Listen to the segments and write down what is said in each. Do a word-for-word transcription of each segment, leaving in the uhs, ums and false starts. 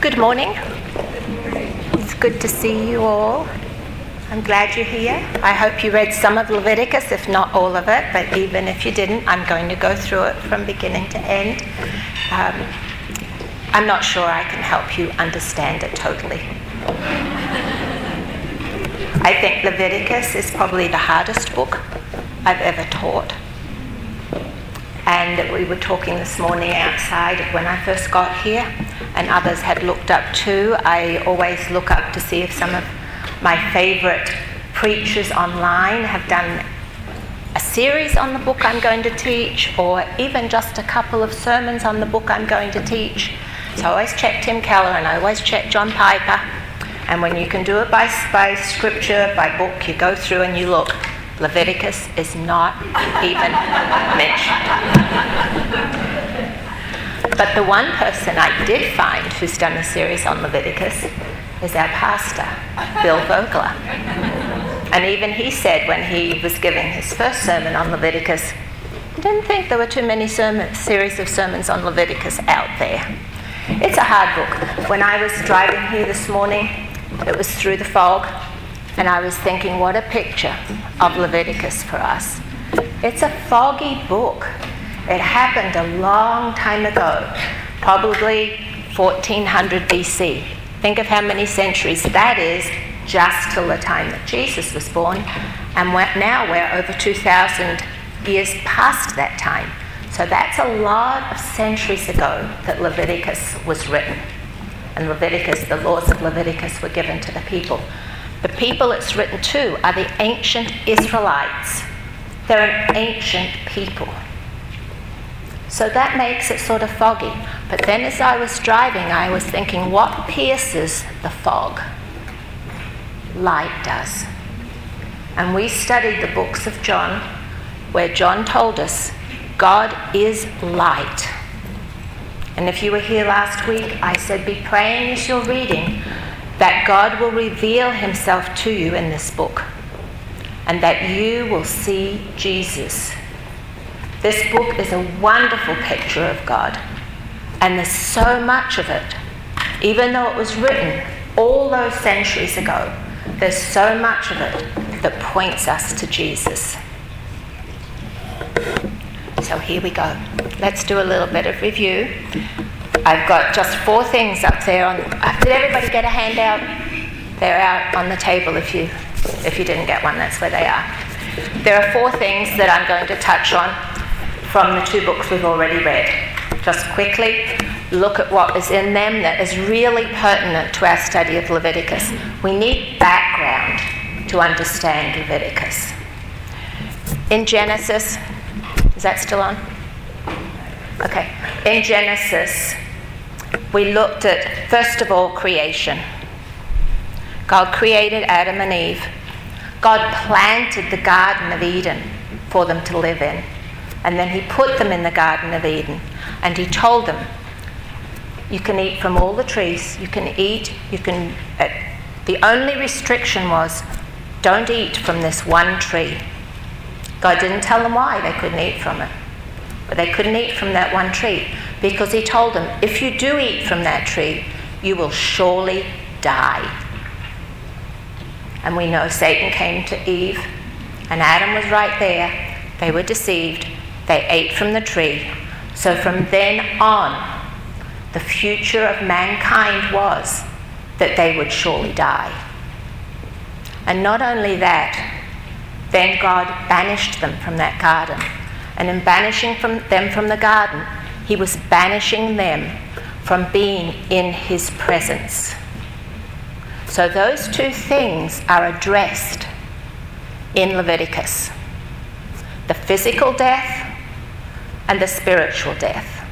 Good morning. It's good to see you all. I'm glad you're here. I hope you read some of Leviticus, if not all of it, but even if you didn't, I'm going to go through it from beginning to end. Um, I'm not sure I can help you understand it totally. I think Leviticus is probably the hardest book I've ever taught. And we were talking this morning outside when I first got here, and others had looked up too. I always look up to see if some of my favourite preachers online have done a series on the book I'm going to teach, or even just a couple of sermons on the book I'm going to teach. So I always check Tim Keller and I always check John Piper. And when you can do it by, by scripture, by book, you go through and you look. Leviticus is not even mentioned. But the one person I did find who's done a series on Leviticus is our pastor, Bill Vogler. And even he said when he was giving his first sermon on Leviticus, he didn't think there were too many sermon, series of sermons on Leviticus out there. It's a hard book. When I was driving here this morning, it was through the fog, and I was thinking, what a picture of Leviticus for us. It's a foggy book. It happened a long time ago, probably fourteen hundred B C. Think of how many centuries that is just till the time that Jesus was born. And we're, now we're over two thousand years past that time. So that's a lot of centuries ago that Leviticus was written. And Leviticus, the laws of Leviticus were given to the people. The people it's written to are the ancient Israelites. They're an ancient people. So that makes it sort of foggy. But then as I was driving, I was thinking, what pierces the fog? Light does. And we studied the books of John, where John told us God is light. And if you were here last week, I said, be praying as you're reading that God will reveal himself to you in this book and that you will see Jesus. This book is a wonderful picture of God, and there's so much of it. Even though it was written all those centuries ago, there's so much of it that points us to Jesus. So here we go. Let's do a little bit of review. I've got just four things up there. On, did everybody get a handout? They're out on the table if you if you didn't get one, that's where they are. There are four things that I'm going to touch on from the two books we've already read. Just quickly look at what is in them that is really pertinent to our study of Leviticus. We need background to understand Leviticus. In Genesis, is that still on? Okay. In Genesis, we looked at, first of all, creation. God created Adam and Eve. God planted the Garden of Eden for them to live in. And then he put them in the Garden of Eden. And he told them, you can eat from all the trees. You can eat, you can... Uh, the only restriction was, don't eat from this one tree. God didn't tell them why they couldn't eat from it. But they couldn't eat from that one tree because he told them, if you do eat from that tree, you will surely die. And we know Satan came to Eve, and Adam was right there. They were deceived. They ate from the tree. So from then on, the future of mankind was that they would surely die. And not only that, then God banished them from that garden. And in banishing from them from the garden, he was banishing them from being in his presence. So those two things are addressed in Leviticus. The physical death and the spiritual death.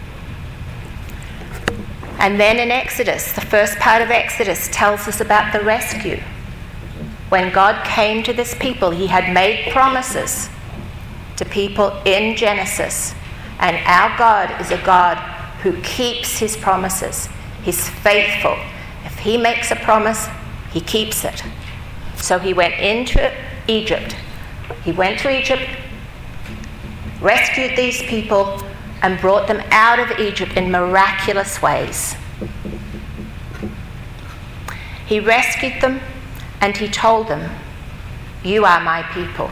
And then in Exodus, the first part of Exodus tells us about the rescue. When God came to this people, he had made promises to people in Genesis. And our God is a God who keeps his promises. He's faithful. If he makes a promise, he keeps it. So he went into Egypt. He went to Egypt, rescued these people, and brought them out of Egypt in miraculous ways. He rescued them and he told them, "You are my people."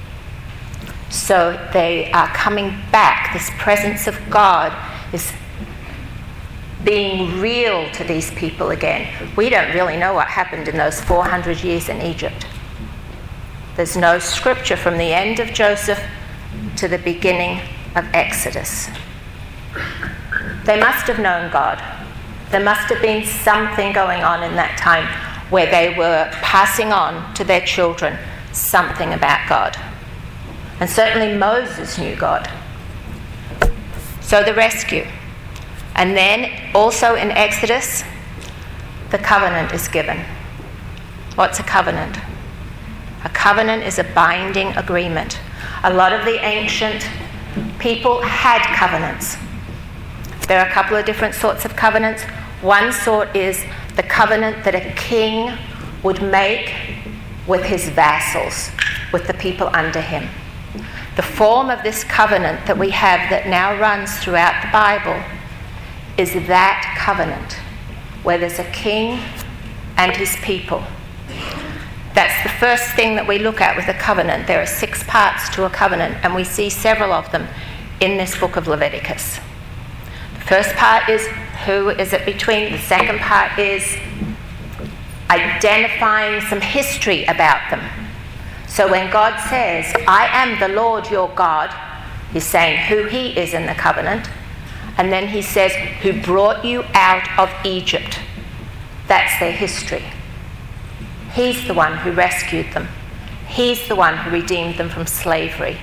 So they are coming back. This presence of God is being real to these people again. We don't really know what happened in those four hundred years in Egypt. There's no scripture from the end of Joseph to the beginning of Exodus. They must have known God. There must have been something going on in that time where they were passing on to their children something about God. And certainly Moses knew God. So the rescue. And then also in Exodus, the covenant is given. What's a covenant? A covenant is a binding agreement. A lot of the ancient people had covenants. There are a couple of different sorts of covenants. One sort is the covenant that a king would make with his vassals, with the people under him. The form of this covenant that we have that now runs throughout the Bible is that covenant where there's a king and his people. That's the first thing that we look at with a covenant. There are six parts to a covenant, and we see several of them in this book of Leviticus. The first part is who is it between. The second part is identifying some history about them. So when God says, "I am the Lord your God," he's saying who he is in the covenant. And then he says, "who brought you out of Egypt." That's their history. He's the one who rescued them. He's the one who redeemed them from slavery.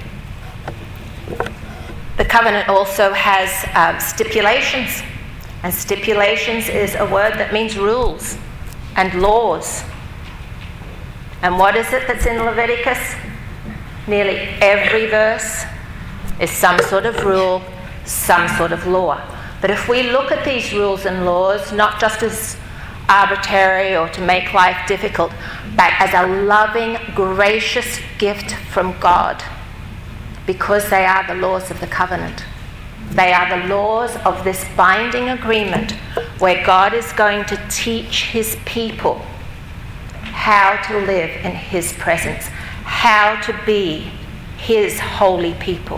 The covenant also has um, stipulations. And stipulations is a word that means rules and laws. And what is it that's in Leviticus? Nearly every verse is some sort of rule, some sort of law. But if we look at these rules and laws, not just as arbitrary or to make life difficult, but as a loving, gracious gift from God, because they are the laws of the covenant. They are the laws of this binding agreement where God is going to teach his people how to live in his presence, how to be his holy people.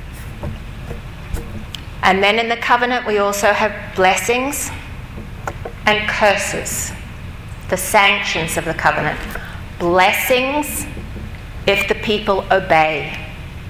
And then in the covenant we also have blessings and curses, the sanctions of the covenant. Blessings if the people obey.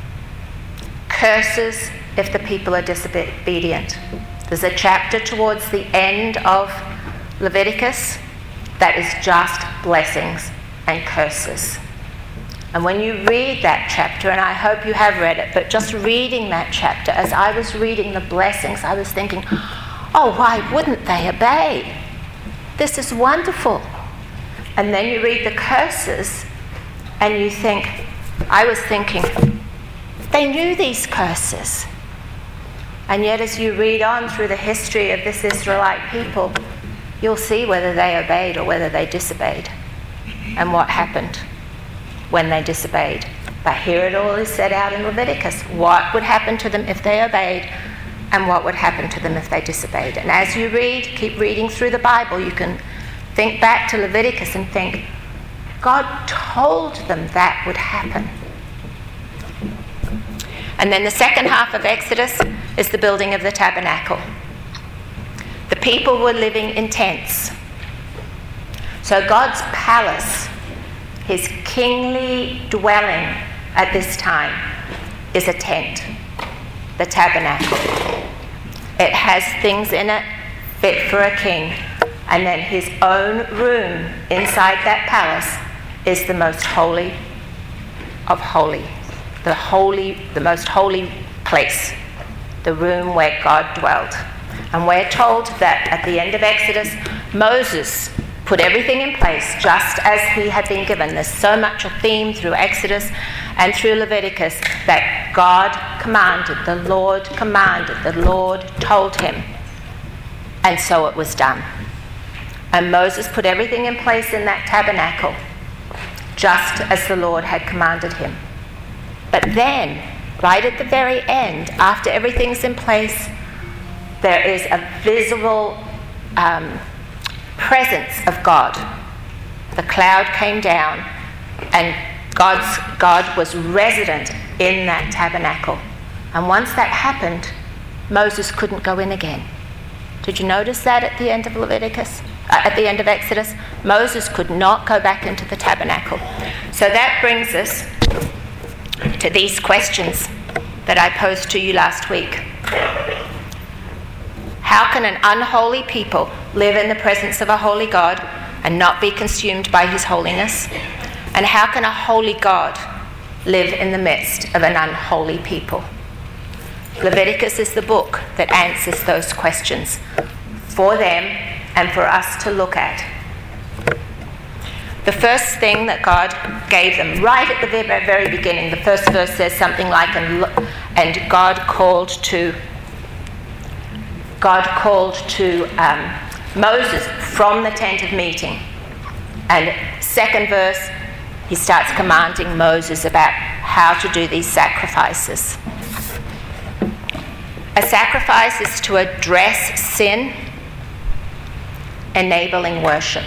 Curses if the people are disobedient. There's a chapter towards the end of Leviticus that is just blessings and curses. And when you read that chapter, and I hope you have read it, but just reading that chapter, as I was reading the blessings, I was thinking, oh, why wouldn't they obey? This is wonderful. And then you read the curses, and you think, I was thinking, they knew these curses. And yet as you read on through the history of this Israelite people, you'll see whether they obeyed or whether they disobeyed, and what happened when they disobeyed. But here it all is set out in Leviticus. What would happen to them if they obeyed, and what would happen to them if they disobeyed. And as you read, keep reading through the Bible, you can think back to Leviticus and think, God told them that would happen. And then the second half of Exodus is the building of the tabernacle. The people were living in tents. So God's palace, his kingly dwelling at this time, is a tent, the tabernacle. It has things in it fit for a king, and then his own room inside that palace is the most holy of holy, the holy, the most holy place, the room where God dwelt. And we're told that at the end of Exodus, Moses put everything in place just as he had been given. There's so much a theme through Exodus and through Leviticus that God commanded, the Lord commanded, the Lord told him. And so it was done. And Moses put everything in place in that tabernacle just as the Lord had commanded him. But then, right at the very end, after everything's in place, there is a visible um, presence of God. The cloud came down, and God's, God was resident in that tabernacle. And once that happened, Moses couldn't go in again. Did you notice that at the end of Leviticus? Uh, at the end of Exodus? Moses could not go back into the tabernacle. So that brings us to these questions that I posed to you last week. How can an unholy people live in the presence of a holy God and not be consumed by his holiness? And how can a holy God live in the midst of an unholy people? Leviticus is the book that answers those questions for them and for us to look at. The first thing that God gave them, right at the very, very beginning, the first verse says something like, and, and God called to God called to um, Moses from the tent of meeting. And second verse, he starts commanding Moses about how to do these sacrifices. A sacrifice is to address sin, enabling worship.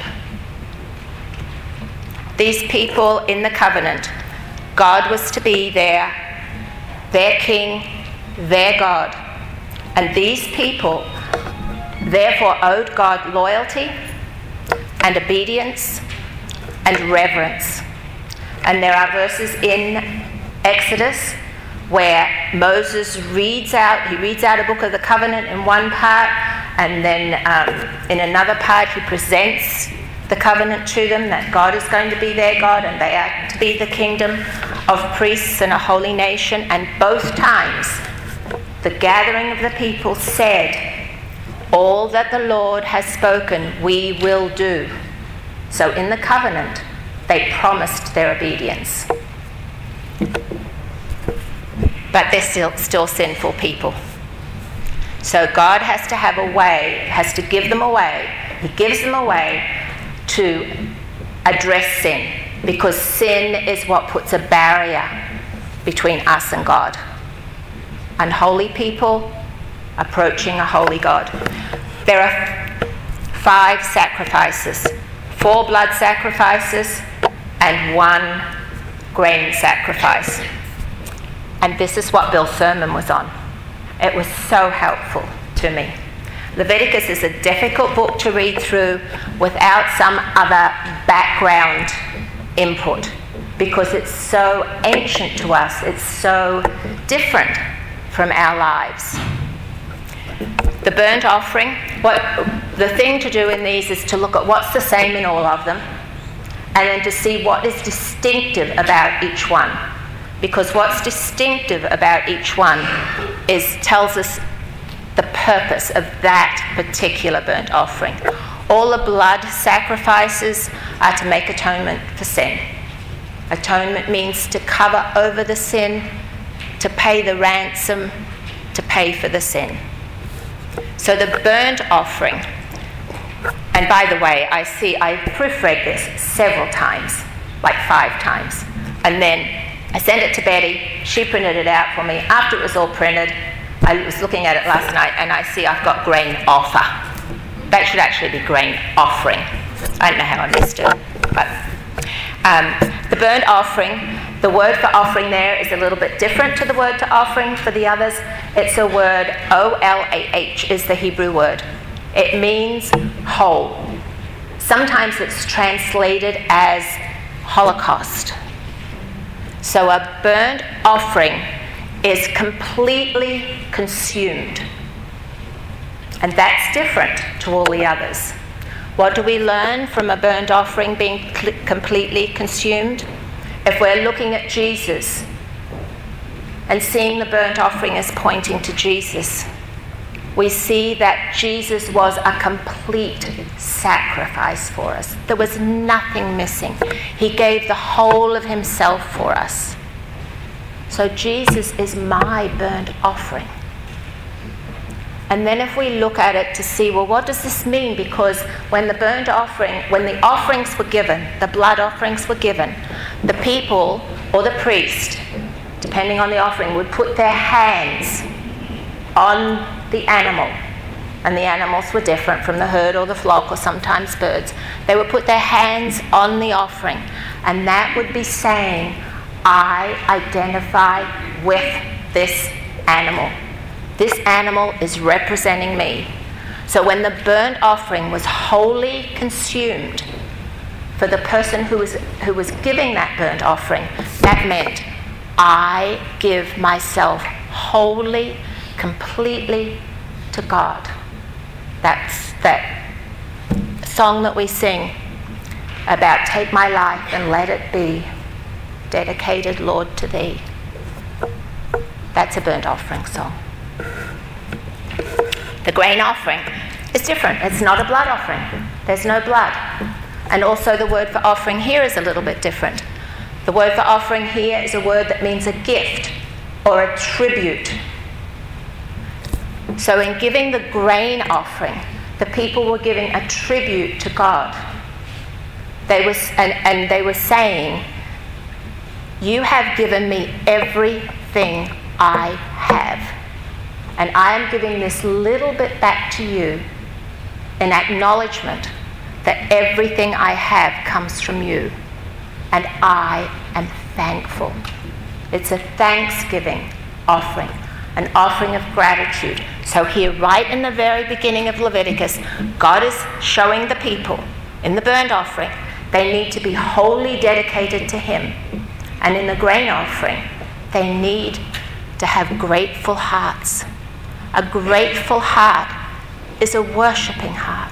These people in the covenant, God was to be their, their king, their God. And these people therefore owed God loyalty and obedience and reverence. And there are verses in Exodus where Moses reads out, he reads out a book of the covenant in one part, and then um, in another part he presents the covenant to them, that God is going to be their God and they are to be the kingdom of priests and a holy nation. And both times the gathering of the people said, all that the Lord has spoken we will do. So in the covenant they promised their obedience. But they're still, still sinful people. So God has to have a way, has to give them a way. He gives them a way to address sin, because sin is what puts a barrier between us and God. Unholy people approaching a holy God. There are five sacrifices, four blood sacrifices and one grain sacrifice. And this is what Bill's sermon was on. It was so helpful to me. Leviticus is a difficult book to read through without some other background input, because it's so ancient to us. It's so different from our lives. The burnt offering, what the thing to do in these is to look at what's the same in all of them, and then to see what is distinctive about each one. Because what's distinctive about each one is tells us the purpose of that particular burnt offering. All the blood sacrifices are to make atonement for sin. Atonement means to cover over the sin, to pay the ransom, to pay for the sin. So the burnt offering, and by the way, I see I proofread this several times, like five times, and then I sent it to Betty. She printed it out for me. After it was all printed, I was looking at it last night, and I see I've got grain offer. That should actually be grain offering. I don't know how I missed it. But um, the burnt offering, the word for offering there is a little bit different to the word to offering for the others. It's a word, O L A H is the Hebrew word. It means whole. Sometimes it's translated as Holocaust. So a burnt offering is completely consumed. And that's different to all the others. What do we learn from a burnt offering being cl- completely consumed? If we're looking at Jesus and seeing the burnt offering as pointing to Jesus, we see that Jesus was a complete sacrifice for us. There was nothing missing. He gave the whole of himself for us. So Jesus is my burnt offering. And then if we look at it to see, well, what does this mean? Because when the burnt offering, when the offerings were given, the blood offerings were given, the people or the priest, depending on the offering, would put their hands on the animal and the animals were different from the herd or the flock or sometimes birds, they would put their hands on the offering, and that would be saying, I identify with this animal. This animal is representing me. So when the burnt offering was wholly consumed for the person who was, who was giving that burnt offering, that meant I give myself wholly, completely to God. That's that song that we sing about take my life and let it be dedicated, Lord, to thee. That's a burnt offering song. The grain offering is different. It's not a blood offering. There's no blood. And also the word for offering here is a little bit different. The word for offering here is a word that means a gift or a tribute. So in giving the grain offering, the people were giving a tribute to God. They was, and, and they were saying, you have given me everything I have. And I am giving this little bit back to you in acknowledgement that everything I have comes from you. And I am thankful. It's a thanksgiving offering, an offering of gratitude. So here, right in the very beginning of Leviticus, God is showing the people in the burnt offering they need to be wholly dedicated to Him. And in the grain offering, they need to have grateful hearts. A grateful heart is a worshipping heart.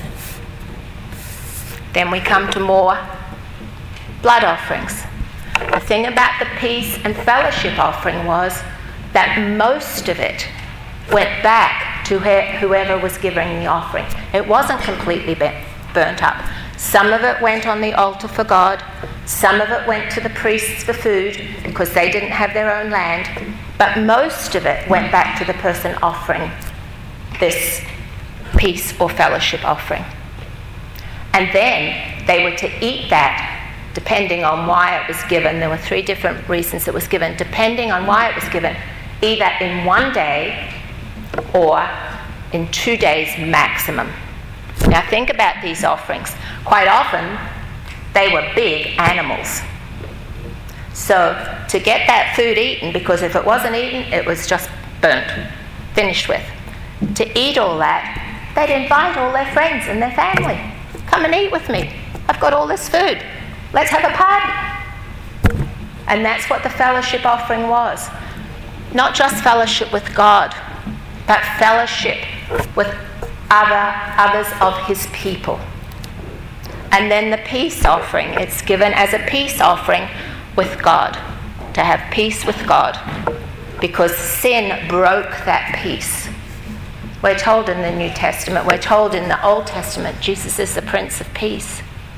Then we come to more blood offerings. The thing about the peace and fellowship offering was that most of it went back to whoever was giving the offering. It wasn't completely burnt up. Some of it went on the altar for God. Some of it went to the priests for food because they didn't have their own land. But most of it went back to the person offering this peace or fellowship offering. And then they were to eat that depending on why it was given. There were three different reasons it was given. Depending on why it was given, either in one day or in two days maximum. Now think about these offerings. Quite often, they were big animals. So to get that food eaten, because if it wasn't eaten, it was just burnt, finished with. To eat all that, they'd invite all their friends and their family. Come and eat with me. I've got all this food. Let's have a party. And that's what the fellowship offering was. Not just fellowship with God, but fellowship with other others of His people. And then the peace offering, it's given as a peace offering with God, to have peace with God, because sin broke that peace. We're told in the New Testament, we're told in the Old Testament, Jesus is the Prince of Peace.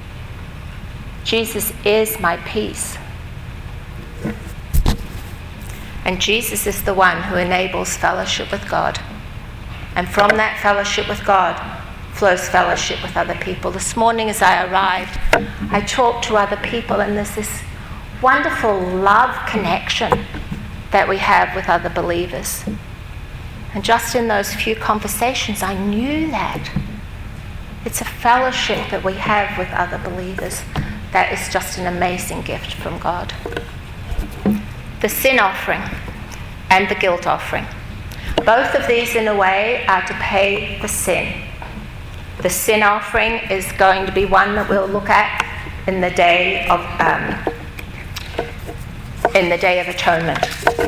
Jesus is my peace. And Jesus is the one who enables fellowship with God. And from that fellowship with God flows fellowship with other people. This morning as I arrived, I talked to other people, and there's this wonderful love connection that we have with other believers. And just in those few conversations, I knew that. It's a fellowship that we have with other believers that is just an amazing gift from God. The sin offering and the guilt offering. Both of these, in a way, are to pay for sin. The sin offering is going to be one that we'll look at in the day of um, in the Day of Atonement.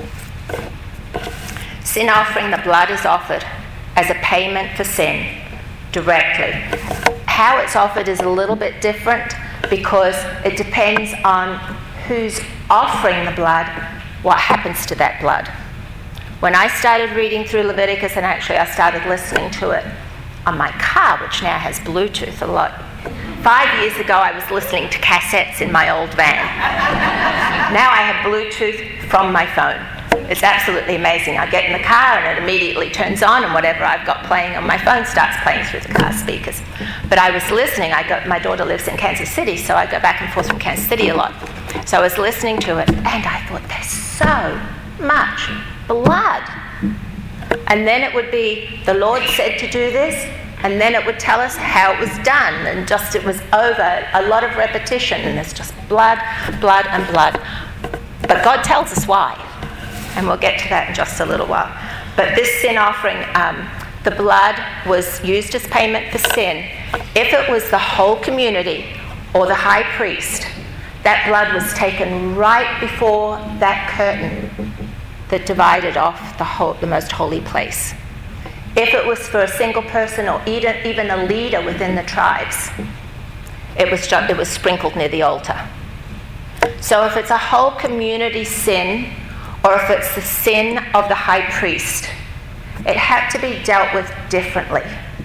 Sin offering, the blood is offered as a payment for sin directly. How it's offered is a little bit different because it depends on who's offering the blood, what happens to that blood. When I started reading through Leviticus, and actually I started listening to it on my car, which now has Bluetooth a lot. Five years ago, I was listening to cassettes in my old van. Now I have Bluetooth from my phone. It's absolutely amazing. I get in the car and it immediately turns on, and whatever I've got playing on my phone starts playing through the car speakers. But I was listening. I got, my daughter lives in Kansas City, so I go back and forth from Kansas City a lot. So I was listening to it, and I thought, there's so much blood. And then it would be, the Lord said to do this, and then it would tell us how it was done, and just it was over, a lot of repetition, and there's just blood, blood, and blood. But God tells us why, and we'll get to that in just a little while. But this sin offering, um, the blood was used as payment for sin. If it was the whole community or the high priest, that blood was taken right before that curtain that divided off the, whole, the most holy place. If it was for a single person or even a leader within the tribes, it was, just, it was sprinkled near the altar. So if it's a whole community sin, or if it's the sin of the high priest, it had to be dealt with differently,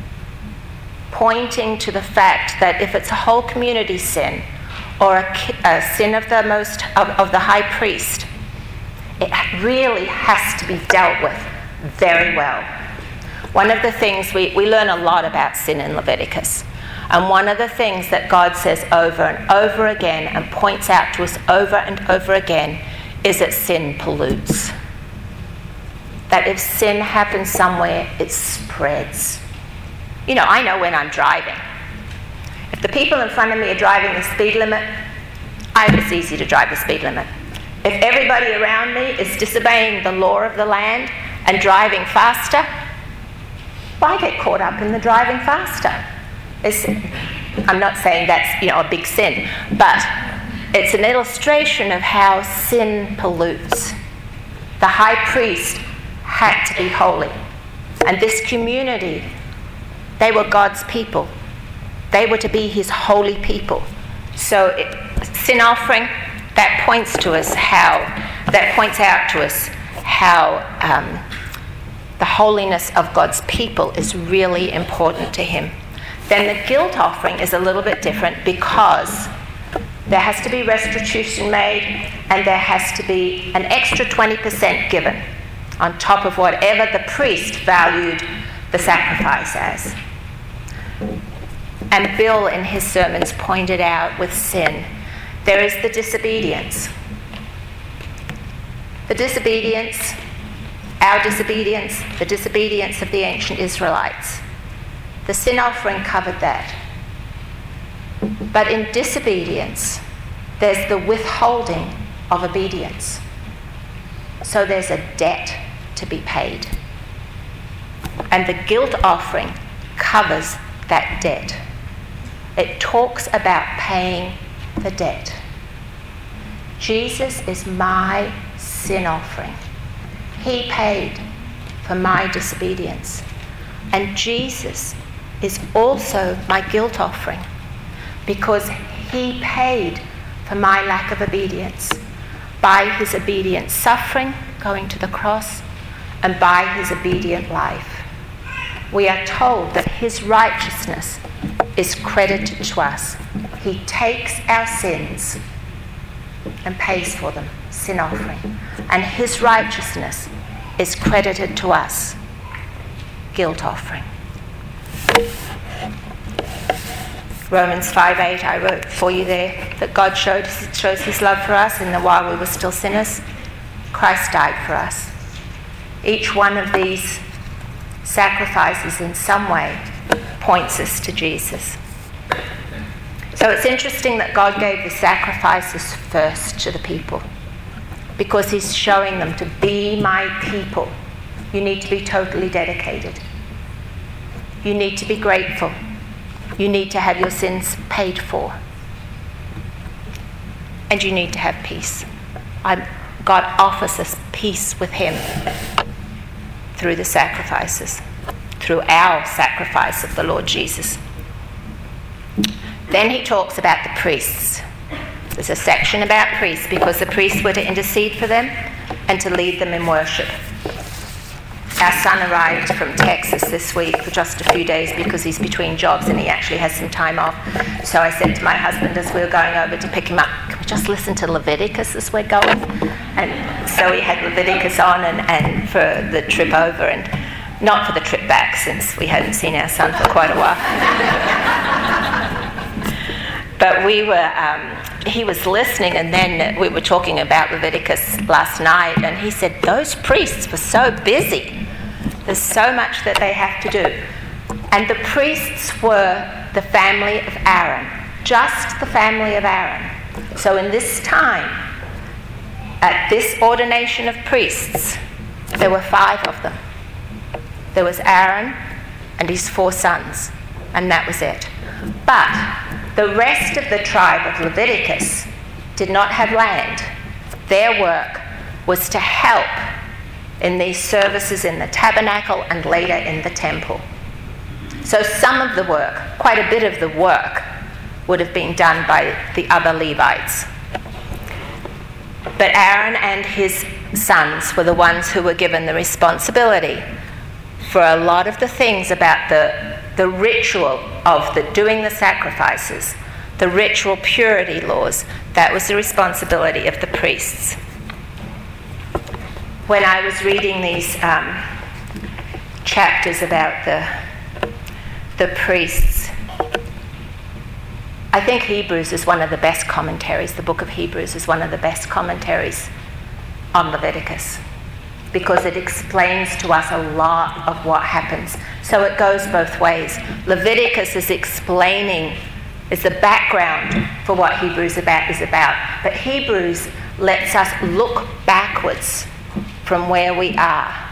pointing to the fact that if it's a whole community sin, or a, a sin of the most of, of the high priest, it really has to be dealt with very well. One of the things, we, we learn a lot about sin in Leviticus. And one of the things that God says over and over again and points out to us over and over again is that sin pollutes. That if sin happens somewhere, it spreads. You know, I know when I'm driving. If the people in front of me are driving the speed limit, I, it's easy to drive the speed limit. If everybody around me is disobeying the law of the land and driving faster, well, I get caught up in the driving faster. It's, I'm not saying that's, you know, a big sin, but it's an illustration of how sin pollutes. The high priest had to be holy. And this community, they were God's people. They were to be his holy people. So it, sin offering, that points to us how, that points out to us how um, the holiness of God's people is really important to him. Then the guilt offering is a little bit different because there has to be restitution made and there has to be an extra twenty percent given on top of whatever the priest valued the sacrifice as. And Bill in his sermons pointed out with sin, there is the disobedience. The disobedience, our disobedience, the disobedience of the ancient Israelites. The sin offering covered that. But in disobedience, there's the withholding of obedience. So there's a debt to be paid. And the guilt offering covers that debt. It talks about paying the debt. Jesus is my sin offering. He paid for my disobedience. And Jesus is also my guilt offering because he paid for my lack of obedience by his obedient suffering, going to the cross, and by his obedient life. We are told that his righteousness is credited to us. He takes our sins and pays for them, sin offering. And his righteousness is credited to us, guilt offering. Romans five eight, I wrote for you there, that God showed, shows his love for us, and that while we were still sinners, Christ died for us. Each one of these sacrifices in some way points us to Jesus. So it's interesting that God gave the sacrifices first to the people, because he's showing them, to be my people, you need to be totally dedicated. You need to be grateful. You need to have your sins paid for. And you need to have peace. I'm, God offers us peace with him through the sacrifices, through our sacrifice of the Lord Jesus. Then he talks about the priests. There's a section about priests because the priests were to intercede for them and to lead them in worship. Our son arrived from Texas this week for just a few days because he's between jobs and he actually has some time off. So I said to my husband as we were going over to pick him up, can we just listen to Leviticus as we're going? And so we had Leviticus on and, and for the trip over, and not for the trip back since we hadn't seen our son for quite a while. But we were, um, he was listening, and then we were talking about Leviticus last night, and he said, those priests were so busy There's so much that they have to do. And the priests were the family of Aaron, just the family of Aaron. So in this time, at this ordination of priests, there were five of them. There was Aaron and his four sons, and that was it. But the rest of the tribe of Leviticus did not have land. Their work was to help in these services in the tabernacle and later in the temple. So some of the work, quite a bit of the work, would have been done by the other Levites. But Aaron and his sons were the ones who were given the responsibility for a lot of the things about the, the ritual of the doing the sacrifices, the ritual purity laws. That was the responsibility of the priests. When I was reading these um, chapters about the, the priests, I think Hebrews is one of the best commentaries. The book of Hebrews is one of the best commentaries on Leviticus, because it explains to us a lot of what happens. So it goes both ways. Leviticus is explaining, is the background for what Hebrews about is about. But Hebrews lets us look backwards from where we are.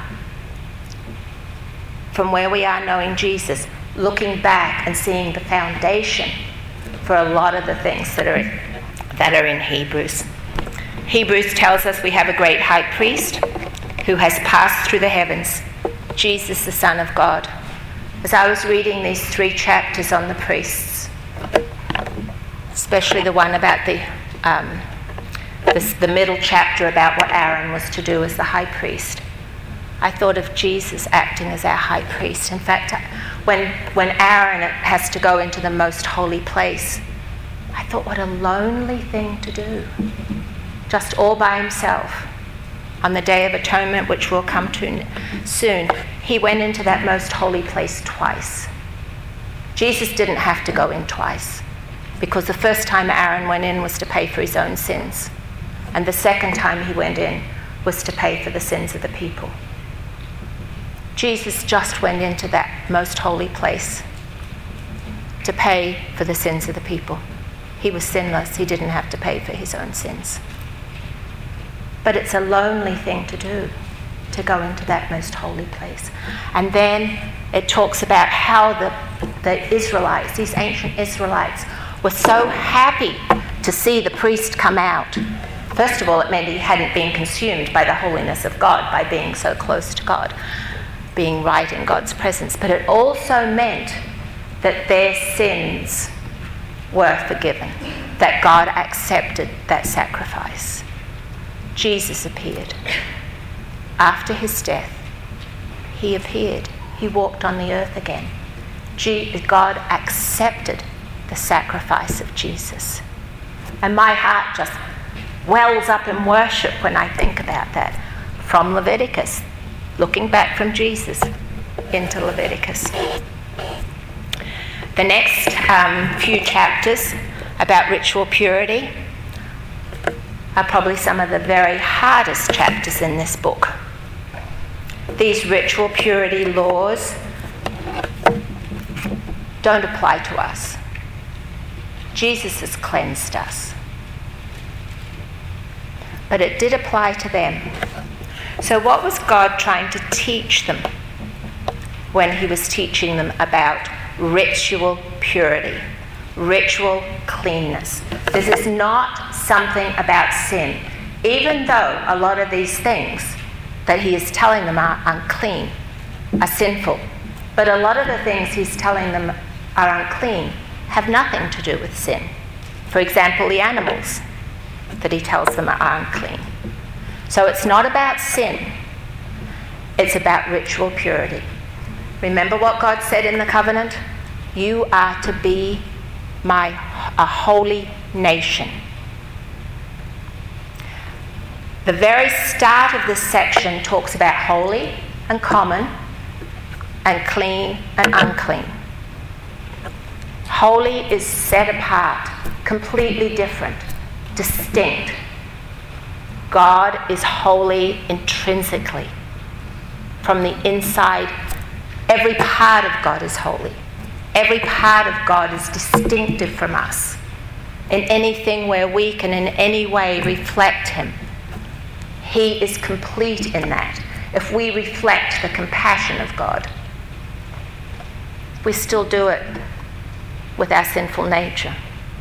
From where we are knowing Jesus, looking back and seeing the foundation for a lot of the things that are, that are in Hebrews. Hebrews tells us we have a great high priest who has passed through the heavens, Jesus, the Son of God. As I was reading these three chapters on the priests, especially the one about the, um, the, the middle chapter about what Aaron was to do as the high priest, I thought of Jesus acting as our high priest. In fact, when, when Aaron has to go into the most holy place, I thought, what a lonely thing to do. Just all by himself. On the Day of Atonement, which we'll come to soon, he went into that most holy place twice. Jesus didn't have to go in twice, because the first time Aaron went in was to pay for his own sins, and the second time he went in was to pay for the sins of the people. Jesus just went into that most holy place to pay for the sins of the people. He was sinless. He didn't have to pay for his own sins. But it's a lonely thing to do, to go into that most holy place. And then it talks about how the, the Israelites, these ancient Israelites, were so happy to see the priest come out. First of all, it meant he hadn't been consumed by the holiness of God, by being so close to God, being right in God's presence. But it also meant that their sins were forgiven, that God accepted that sacrifice. Jesus appeared. After his death, he appeared. He walked on the earth again. God accepted the sacrifice of Jesus. And my heart just wells up in worship when I think about that. From Leviticus, looking back from Jesus into Leviticus. The next um, few chapters about ritual purity are probably some of the very hardest chapters in this book. These ritual purity laws don't apply to us. Jesus has cleansed us. But it did apply to them. So what was God trying to teach them when he was teaching them about ritual purity, ritual cleanness? This is not something about sin, even though a lot of these things that he is telling them are unclean, are sinful. But a lot of the things he's telling them are unclean have nothing to do with sin. For example, the animals that he tells them are unclean. So it's not about sin, it's about ritual purity. Remember what God said in the covenant? You are to be my a holy nation. The very start of this section talks about holy and common and clean and unclean. Holy is set apart, completely different, distinct. God is holy intrinsically. from the inside. Every part of God is holy. Every part of God is distinctive from us. In anything where we can in any way reflect him, he is complete in that. If we reflect the compassion of God, we still do it with our sinful nature.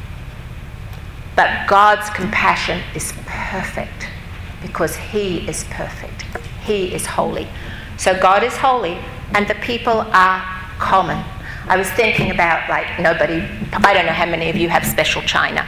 But God's compassion is perfect because he is perfect. He is holy. So God is holy and the people are common. I was thinking about, like, nobody, I don't know how many of you have special china.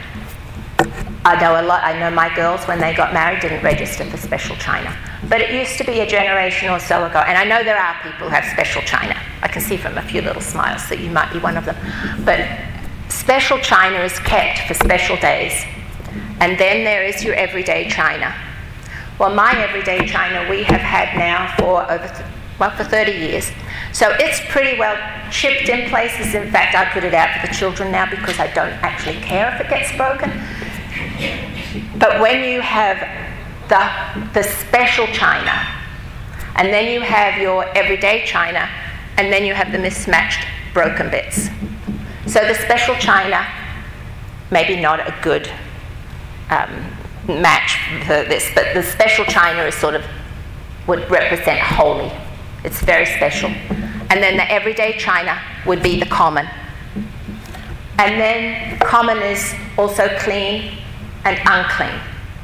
I know a lot, I know my girls, when they got married, didn't register for special china. But it used to be a generation or so ago, and I know there are people who have special china. I can see from a few little smiles that you might be one of them. But special china is kept for special days. And then there is your everyday china. Well, my everyday china we have had now for over, th- well, for thirty years. So it's pretty well chipped in places. In fact, I put it out for the children now because I don't actually care if it gets broken. But when you have the, the special china, and then you have your everyday china, and then you have the mismatched broken bits. So the special china, maybe not a good um, match for this, but the special china is sort of, would represent holy. It's very special. And then the everyday china would be the common. And then common is also clean and unclean.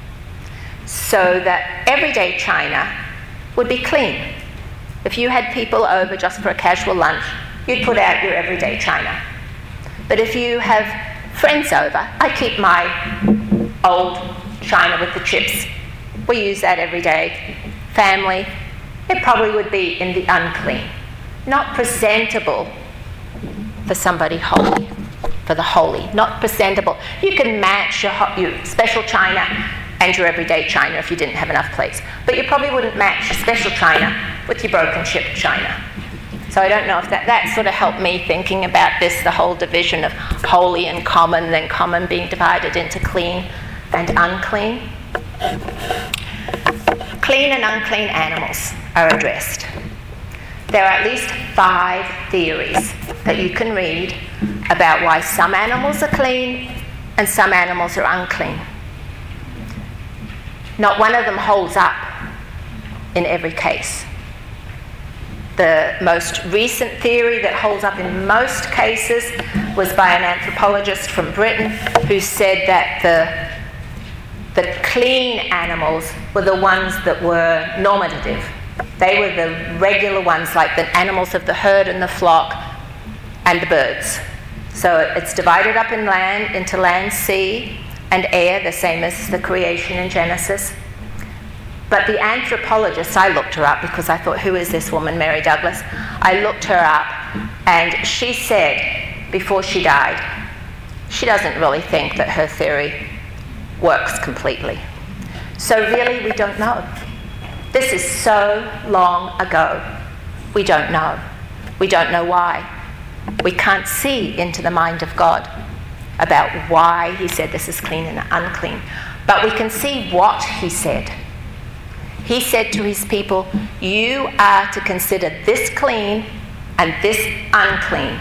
So that everyday china would be clean. If you had people over just for a casual lunch, you'd put out your everyday china. But if you have friends over, I keep my old china with the chips. We use that every day. Family, it probably would be in the unclean. Not presentable for somebody holy, for the holy. Not presentable. You can match your, your special china and your everyday china if you didn't have enough plates. But you probably wouldn't match your special china with your broken chip china. So I don't know if that, that sort of helped me thinking about this, the whole division of holy and common, then common being divided into clean and unclean. Clean and unclean animals are addressed. There are at least five theories that you can read about why some animals are clean and some animals are unclean. Not one of them holds up in every case. The most recent theory that holds up in most cases was by an anthropologist from Britain who said that the, the clean animals were the ones that were normative. They were the regular ones, like the animals of the herd and the flock and the birds. So it's divided up in land into land, sea, and air, the same as the creation in Genesis. But the anthropologist, I looked her up because I thought, who is this woman, Mary Douglas? I looked her up, and she said, before she died, she doesn't really think that her theory works completely. So really, we don't know. This is so long ago. We don't know. We don't know why. We can't see into the mind of God about why he said this is clean and unclean. But we can see what he said. He said to his people, you are to consider this clean and this unclean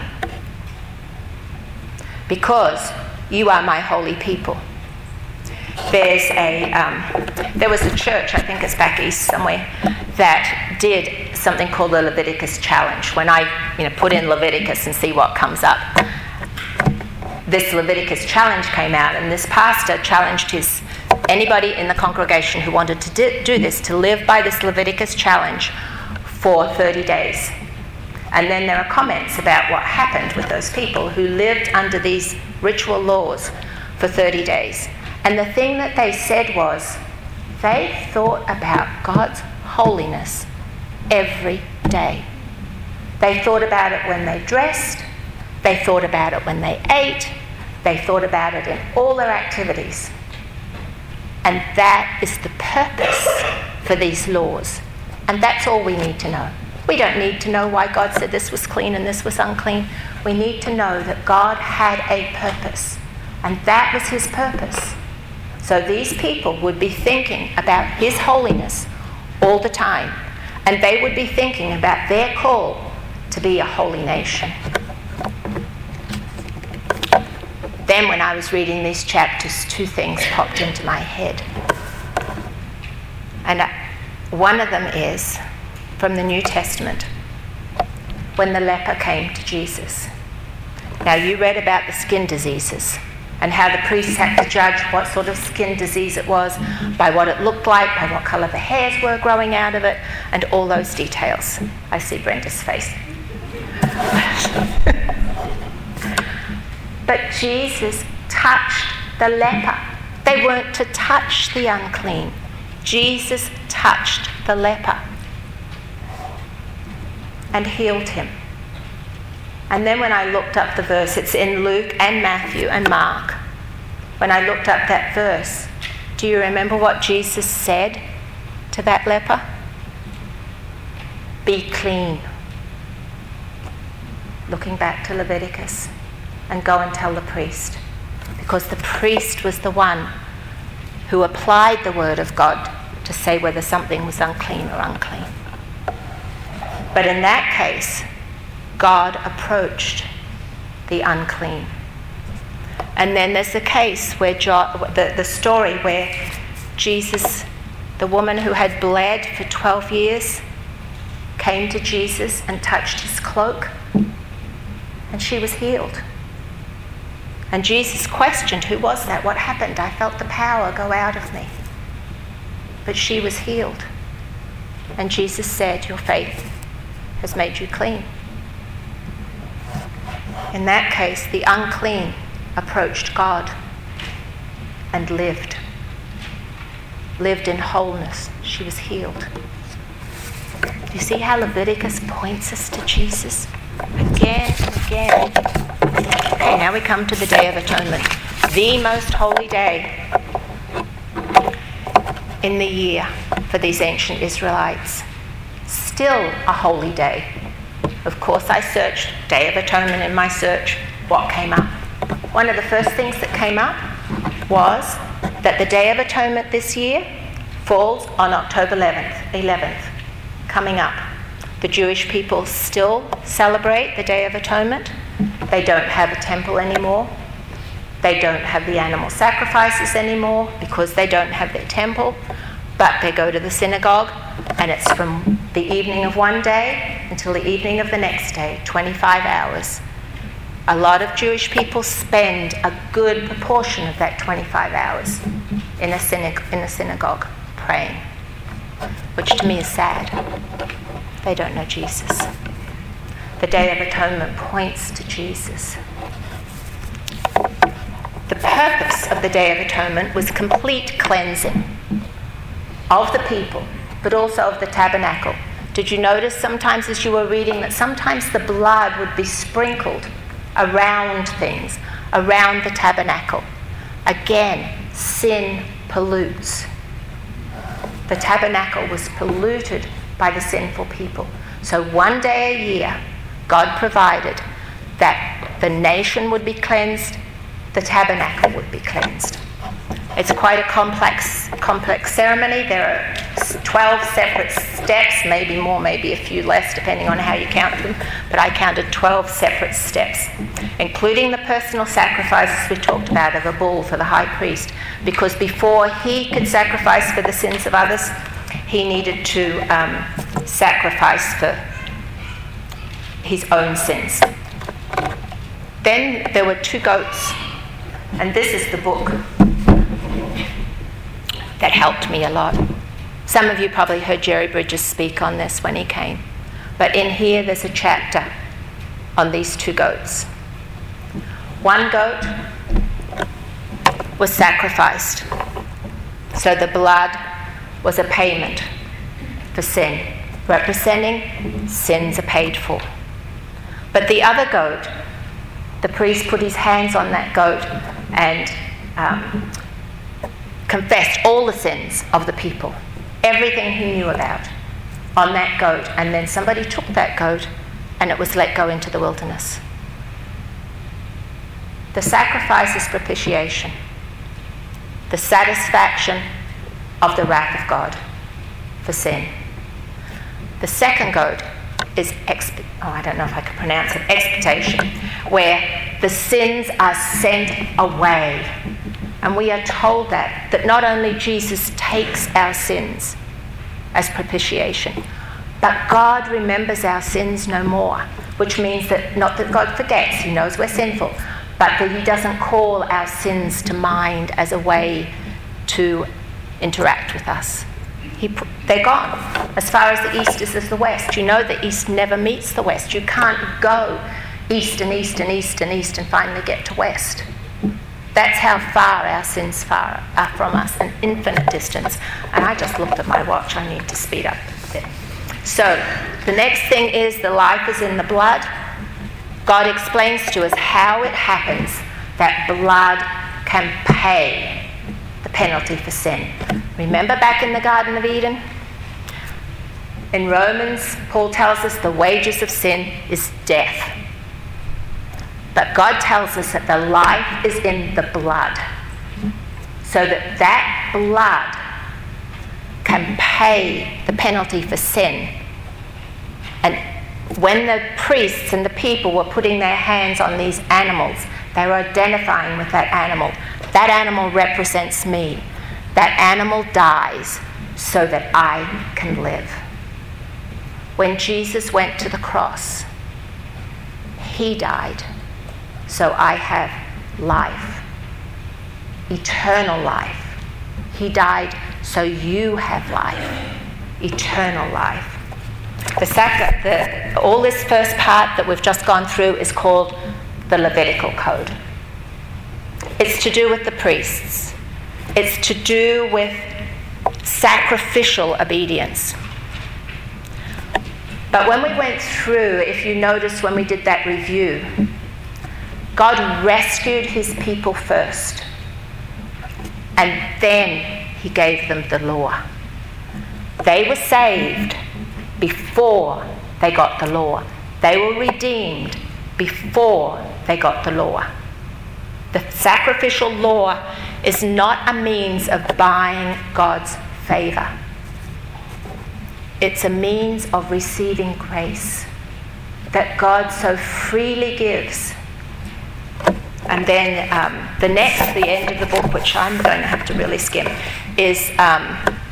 because you are my holy people. There's a, um, there was a church, I think it's back east somewhere, that did something called the Leviticus Challenge. When I, you know, put in Leviticus and see what comes up, this Leviticus Challenge came out, and this pastor challenged his anybody in the congregation who wanted to do, do this to live by this Leviticus Challenge for thirty days. And then there are comments about what happened with those people who lived under these ritual laws for thirty days. And the thing that they said was, they thought about God's holiness every day. They thought about it when they dressed, they thought about it when they ate, they thought about it in all their activities. And that is the purpose for these laws. And that's all we need to know. We don't need to know why God said this was clean and this was unclean. We need to know that God had a purpose. And that was his purpose. So these people would be thinking about his holiness all the time. And they would be thinking about their call to be a holy nation. Then when I was reading these chapters, two things popped into my head. And one of them is from the New Testament, when the leper came to Jesus. Now, you read about the skin diseases and how the priests had to judge what sort of skin disease it was by what it looked like, by what colour the hairs were growing out of it, and all those details. I see Brenda's face. But Jesus touched the leper. They weren't to touch the unclean. Jesus touched the leper and healed him. And then when I looked up the verse, it's in Luke and Matthew and Mark. When I looked up that verse, do you remember what Jesus said to that leper? Be clean. Looking back to Leviticus, and go and tell the priest. Because the priest was the one who applied the word of God to say whether something was unclean or unclean. But in that case, God approached the unclean. And then there's the case where jo- the, the story where Jesus, the woman who had bled for twelve years, came to Jesus and touched his cloak, and she was healed. And Jesus questioned, who was that? What happened? I felt the power go out of me. But she was healed. And Jesus said, your faith has made you clean. In that case, the unclean approached God and lived. Lived in wholeness. She was healed. Do you see how Leviticus points us to Jesus? Again and again. Okay, now we come to the Day of Atonement. The most holy day in the year for these ancient Israelites. Still a holy day. Of course, I searched Day of Atonement in my search. What came up? One of the first things that came up was that the Day of Atonement this year falls on October eleventh, coming up. The Jewish people still celebrate the Day of Atonement. They don't have a temple anymore. They don't have the animal sacrifices anymore because they don't have their temple. But they go to the synagogue, and it's from the evening of one day until the evening of the next day, twenty-five hours. A lot of Jewish people spend a good proportion of that twenty-five hours in a, synag- in a synagogue praying, which to me is sad. They don't know Jesus. The Day of Atonement points to Jesus. The purpose of the Day of Atonement was complete cleansing of the people, but also of the tabernacle. Did you notice sometimes as you were reading that sometimes the blood would be sprinkled around things, around the tabernacle? Again, sin pollutes. The tabernacle was polluted by the sinful people. So one day a year, God provided that the nation would be cleansed, the tabernacle would be cleansed. It's quite a complex, complex ceremony. There are twelve separate steps, maybe more, maybe a few less, depending on how you count them. But I counted twelve separate steps, including the personal sacrifices we talked about of a bull for the high priest, because before he could sacrifice for the sins of others, he needed to um, sacrifice for his own sins. Then there were two goats, and this is the book that helped me a lot. Some of you probably heard Jerry Bridges speak on this when he came. But in here there's a chapter on these two goats. One goat was sacrificed, so the blood was a payment for sin, representing sins are paid for. But the other goat, the priest put his hands on that goat and um, confessed all the sins of the people, everything he knew about, on that goat. And then somebody took that goat and it was let go into the wilderness. The sacrifice is propitiation, the satisfaction of the wrath of God for sin. The second goad is, exp- oh, I don't know if I can pronounce it, expiation, where the sins are sent away. And we are told that, that not only Jesus takes our sins as propitiation, but God remembers our sins no more, which means that not that God forgets, he knows we're sinful, but that he doesn't call our sins to mind as a way to interact with us. He, they're gone. As far as the east is as the west. You know the east never meets the west. You can't go east and east and east and east and finally get to west. That's how far our sins far are from us, an infinite distance. And I just looked at my watch. I need to speed up a bit. So the next thing is the life is in the blood. God explains to us how it happens that blood can pay the penalty for sin. Remember back in the Garden of Eden? In Romans, Paul tells us the wages of sin is death. But God tells us that the life is in the blood. So that that blood can pay the penalty for sin. And when the priests and the people were putting their hands on these animals, they were identifying with that animal. That animal represents me. That animal dies so that I can live. When Jesus went to the cross, he died so I have life, eternal life. He died so you have life, eternal life. The, sac- the all this first part that we've just gone through is called the Levitical Code. It's to do with the priests. It's to do with sacrificial obedience. But when we went through, if you notice when we did that review, God rescued his people first, and then he gave them the law. They were saved before they got the law. They were redeemed before they got the law. The sacrificial law is not a means of buying God's favor. It's a means of receiving grace that God so freely gives. And then um, the next, the end of the book, which I'm going to have to really skim, is um,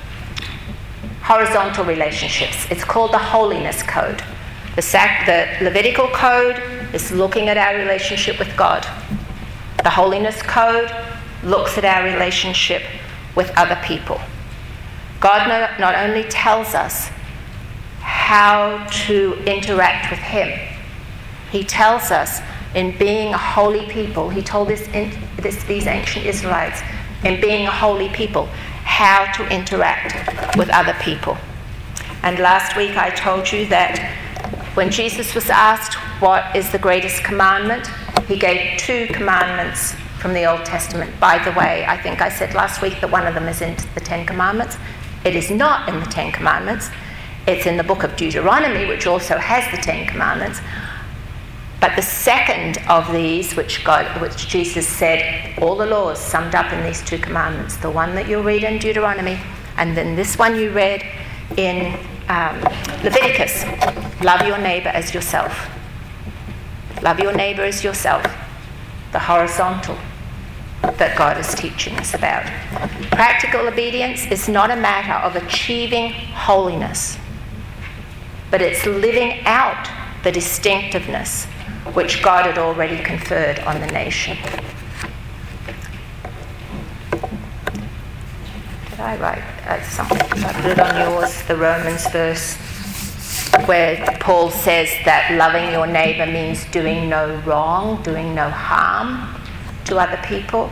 horizontal relationships. It's called the Holiness Code. The, sac- the Levitical Code is looking at our relationship with God. The Holiness Code looks at our relationship with other people. God no, not only tells us how to interact with him, he tells us in being a holy people, he told this, in, this these ancient Israelites, in being a holy people, how to interact with other people. And last week I told you that when Jesus was asked what is the greatest commandment, he gave two commandments from the Old Testament. By the way, I think I said last week that one of them is in the Ten Commandments. It is not in the Ten Commandments. It's in the book of Deuteronomy, which also has the Ten Commandments. But the second of these, which God, which Jesus said, all the laws summed up in these two commandments, the one that you'll read in Deuteronomy, and then this one you read in um, Leviticus, love your neighbor as yourself. Love your neighbor as yourself. The horizontal that God is teaching us about. Practical obedience is not a matter of achieving holiness, but it's living out the distinctiveness which God had already conferred on the nation. Did I write uh, something? I put it on yours, the Romans verse, where Paul says that loving your neighbour means doing no wrong, doing no harm to other people.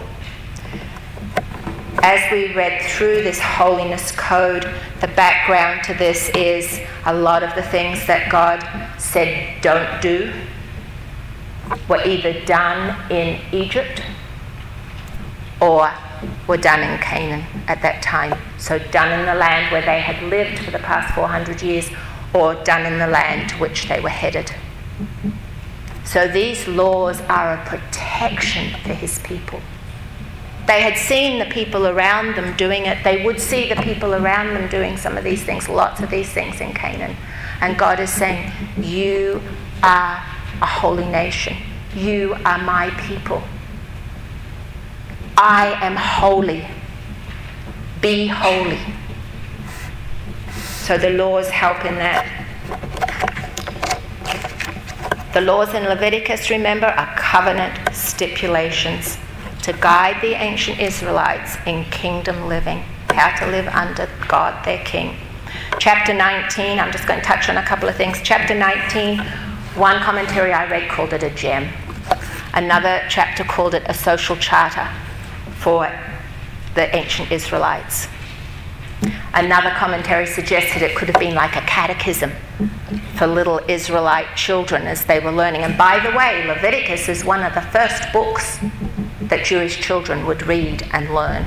As we read through this holiness code, the background to this is a lot of the things that God said don't do were either done in Egypt or were done in Canaan at that time. So done in the land where they had lived for the past four hundred years, or done in the land to which they were headed. So these laws are a protection for his people. They had seen the people around them doing it. They would see the people around them doing some of these things, lots of these things in Canaan. And God is saying, you are a holy nation. You are my people. I am holy. Be holy. So the laws help in that. The laws in Leviticus, remember, are covenant stipulations to guide the ancient Israelites in kingdom living, how to live under God, their king. Chapter nineteen, I'm just going to touch on a couple of things. Chapter nineteen, one commentary I read called it a gem. Another chapter called it a social charter for the ancient Israelites. Another commentary suggested it could have been like a catechism for little Israelite children as they were learning. And by the way, Leviticus is one of the first books that Jewish children would read and learn.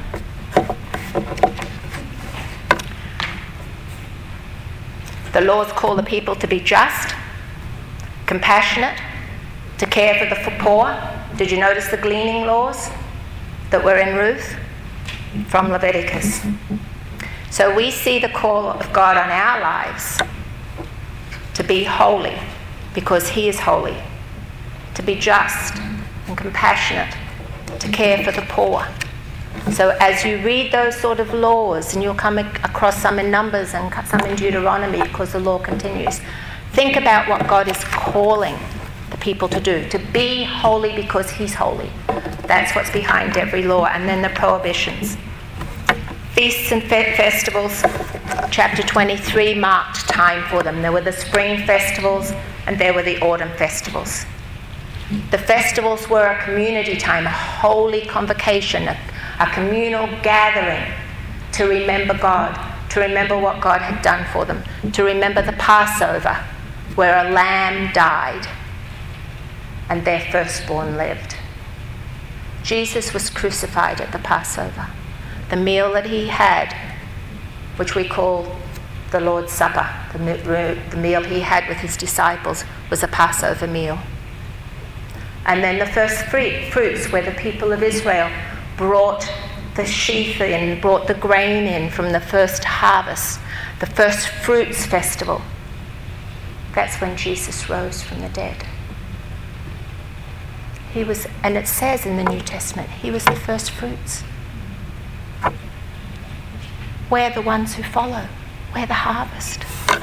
The laws call the people to be just, compassionate, to care for the poor. Did you notice the gleaning laws that were in Ruth? From Leviticus. So we see the call of God on our lives to be holy because He is holy, to be just and compassionate, to care for the poor. So as you read those sort of laws, and you'll come across some in Numbers and some in Deuteronomy because the law continues, think about what God is calling the people to do, to be holy because He's holy. That's what's behind every law. And then the prohibitions. Feasts and fe- festivals, chapter twenty-three marked time for them. There were the spring festivals and there were the autumn festivals. The festivals were a community time, a holy convocation, a, a communal gathering to remember God, to remember what God had done for them, to remember the Passover, where a lamb died and their firstborn lived. Jesus was crucified at the Passover. The meal that He had, which we call the Lord's Supper, the, the meal He had with His disciples, was a Passover meal. And then the first fruit, fruits, where the people of Israel brought the sheaf in, brought the grain in from the first harvest, the first fruits festival. That's when Jesus rose from the dead. He was, and it says in the New Testament, He was the first fruits. We're the ones who follow. We're the harvest.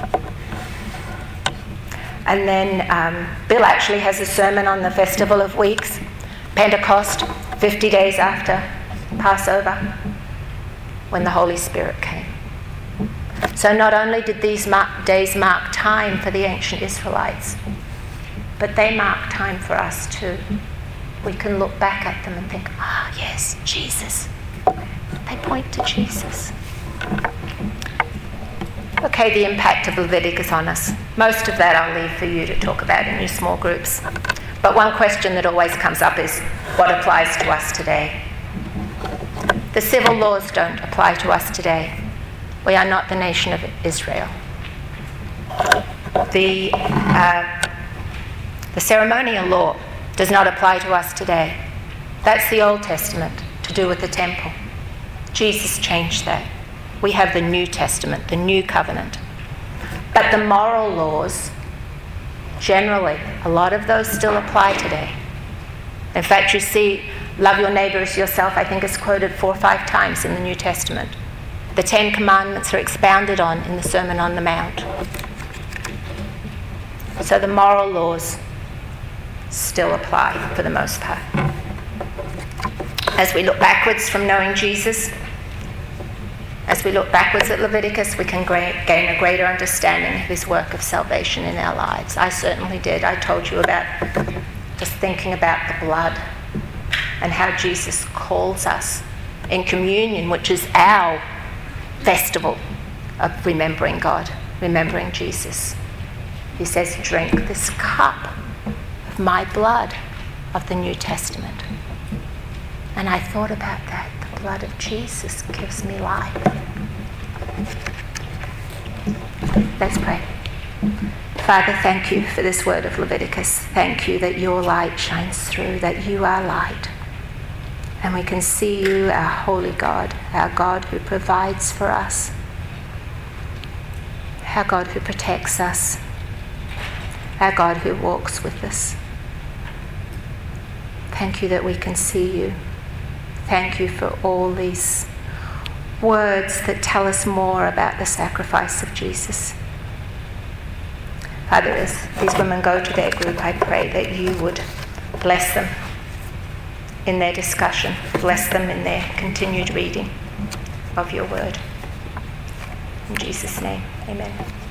And then um, Bill actually has a sermon on the Festival of Weeks, Pentecost, fifty days after Passover, when the Holy Spirit came. So not only did these mark, days mark time for the ancient Israelites, but they mark time for us too. We can look back at them and think, ah, oh, yes, Jesus. They point to Jesus. Okay, the impact of Leviticus on us. Most of that I'll leave for you to talk about in your small groups. But one question that always comes up is, what applies to us today? The civil laws don't apply to us today. We are not the nation of Israel. The, uh, the ceremonial law does not apply to us today. That's the Old Testament, to do with the temple. Jesus changed that. We have the New Testament, the New Covenant. But the moral laws, generally, a lot of those still apply today. In fact, you see, love your neighbour as yourself, I think is quoted four or five times in the New Testament. The Ten Commandments are expounded on in the Sermon on the Mount. So the moral laws still apply for the most part. As we look backwards from knowing Jesus, as we look backwards at Leviticus, we can gra- gain a greater understanding of His work of salvation in our lives. I certainly did. I told you about just thinking about the blood and how Jesus calls us in communion, which is our festival of remembering God, remembering Jesus. He says, drink this cup of my blood of the New Testament. And I thought about that. The blood of Jesus gives me life. Let's pray. Father, thank you for this word of Leviticus. Thank you that your light shines through, that you are light. And we can see you, our holy God, our God who provides for us, our God who protects us, our God who walks with us. Thank you that we can see you. Thank you for all these words that tell us more about the sacrifice of Jesus. Father, as these women go to their group, I pray that you would bless them in their discussion, bless them in their continued reading of your word. In Jesus' name, amen.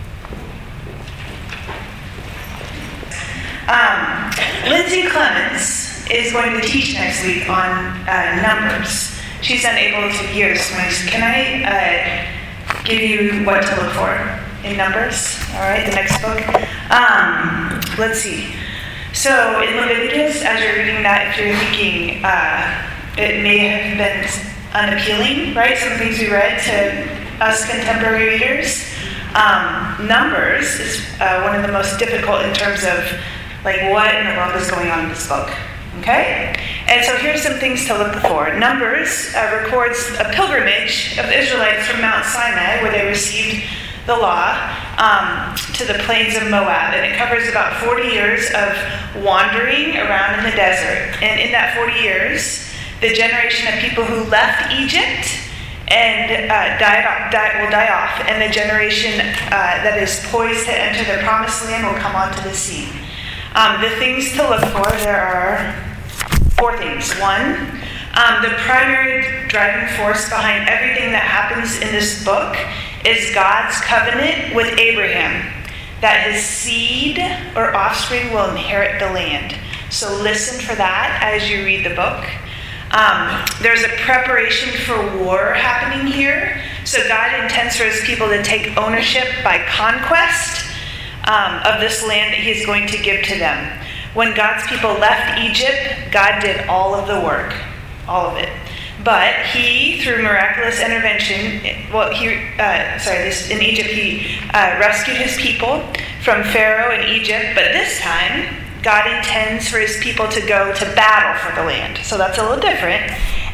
Um, Lindsay Clemens is going to teach next week on uh, numbers. She's unable to hear this morning, so can I uh, give you what to look for in Numbers? All right, the next book. Um, let's see. So in Leviticus, as you're reading that, if you're thinking uh, it may have been unappealing, right? Some things we read to us contemporary readers. Um, Numbers is uh, one of the most difficult in terms of like what in the world is going on in this book. Okay? And so here's some things to look for. Numbers uh, records a pilgrimage of the Israelites from Mount Sinai, where they received the law, um, to the plains of Moab. And it covers about forty years of wandering around in the desert. And in that forty years, the generation of people who left Egypt and uh, died off, die, will die off, and the generation uh, that is poised to enter the promised land will come onto the scene. Um, the things to look for, there are four things. One, um, the primary driving force behind everything that happens in this book is God's covenant with Abraham, that his seed or offspring will inherit the land. So listen for that as you read the book. Um, there's a preparation for war happening here. So God intends for his people to take ownership by conquest Um, of this land that he's going to give to them. When God's people left Egypt, God did all of the work, all of it. But he, through miraculous intervention, well, he, uh, sorry, this in Egypt, he uh, rescued his people from Pharaoh in Egypt. But this time, God intends for his people to go to battle for the land. So that's a little different.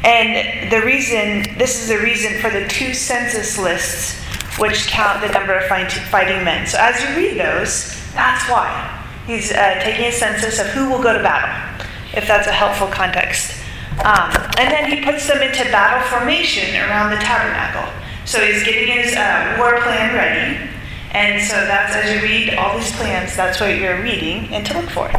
And the reason, this is the reason for the two census lists, which count the number of fighting men. So as you read those, that's why. He's uh, taking a census of who will go to battle, if that's a helpful context. Um, and then he puts them into battle formation around the tabernacle. So he's getting his uh, war plan ready. And so that's, as you read all these plans, that's what you're reading and to look for.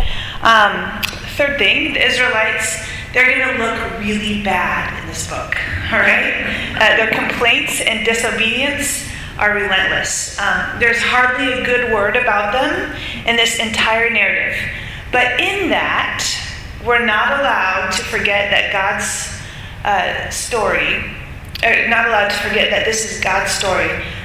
Um, third thing, the Israelites, they're going to look really bad in this book. All right? Uh, their complaints and disobedience are relentless. Um, there's hardly a good word about them in this entire narrative. But in that, we're not allowed to forget that God's uh, story, or not allowed to forget that this is God's story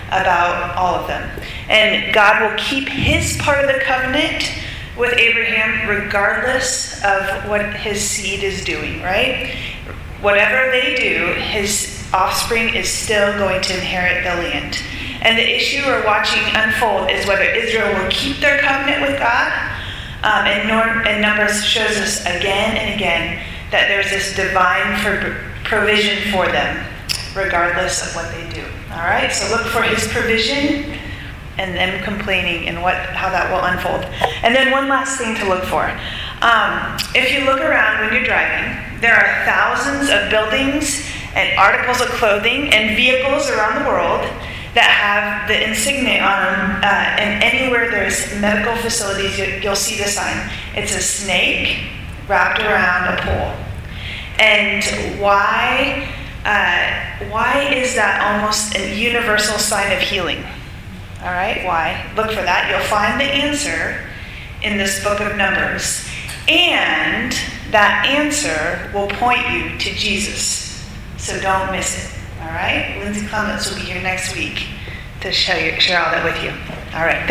about all of them. And God will keep his part of the covenant with Abraham regardless of what his seed is doing, right? Whatever they do, his offspring is still going to inherit the land. And the issue we're watching unfold is whether Israel will keep their covenant with God. Um, and, Nor- and Numbers shows us again and again that there's this divine for- provision for them, regardless of what they do. All right? So look for his provision and them complaining and what how that will unfold. And then one last thing to look for. Um, if you look around when you're driving, there are thousands of buildings and articles of clothing and vehicles around the world that have the insignia on them, uh, and anywhere there's medical facilities, you, you'll see the sign. It's a snake wrapped around a pole. And why, uh, why is that almost a universal sign of healing? All right, why? Look for that. You'll find the answer in this book of Numbers. And that answer will point you to Jesus. So don't miss it. All right? Lindsay Clemens will be here next week to share, share all that with you. All right.